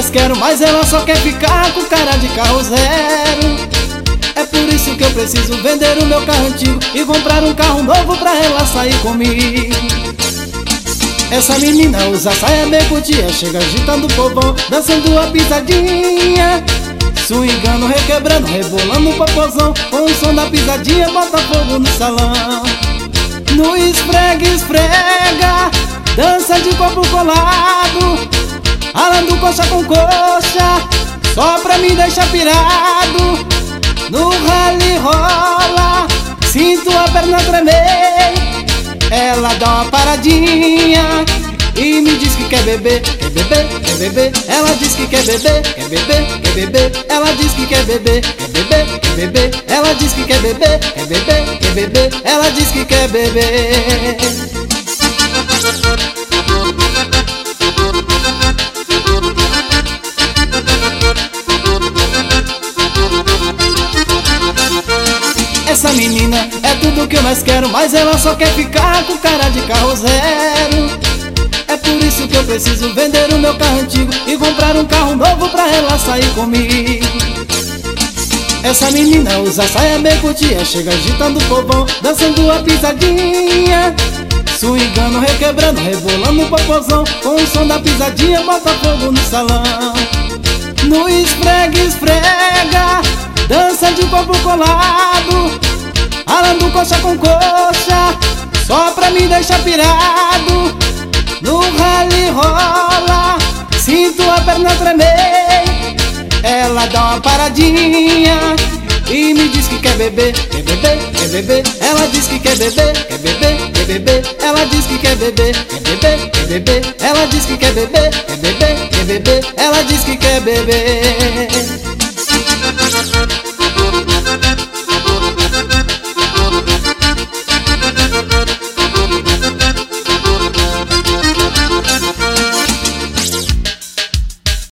mais quero, mas ela só quer ficar com cara de carro zero. É por isso que eu preciso vender o meu carro antigo e comprar um carro novo pra ela sair comigo. Essa menina usa saia bem curtinha, chega agitando o povão, dançando a pisadinha, swingando, requebrando, rebolando o popozão. Com o som da pisadinha bota fogo no salão. No esfrega, esfrega, dança de corpo colado, ralando coxa com coxa, só pra me deixar pirado. No rally rola, sinto a perna tremer, ela dá uma paradinha e me diz que quer beber, quer beber, quer beber. Ela diz que quer beber, quer beber, quer beber. Ela diz que quer beber, quer beber, quer beber. Ela diz que quer beber, quer beber, quer beber. Ela diz que quer beber. Essa menina é tudo que eu mais quero, mas ela só quer ficar com cara de carro zero. É por isso que eu preciso vender o meu carro antigo e comprar um carro novo pra ela sair comigo. Essa menina usa saia bem curtinha, chega agitando o povão, dançando a pisadinha, swingando, requebrando, rebolando o popozão. Com o som da pisadinha bota fogo no salão. No esfrega, esfrega, dança de corpo colado, ralando coxa com coxa, só pra me deixar pirado. No rally rola, sinto a perna tremer, ela dá uma paradinha e me diz que quer beber, quer beber, quer beber. Ela diz que quer beber, quer beber, quer beber. Ela diz que quer beber, quer beber, quer beber. Ela diz que quer beber, quer beber, quer beber. Ela diz que quer beber.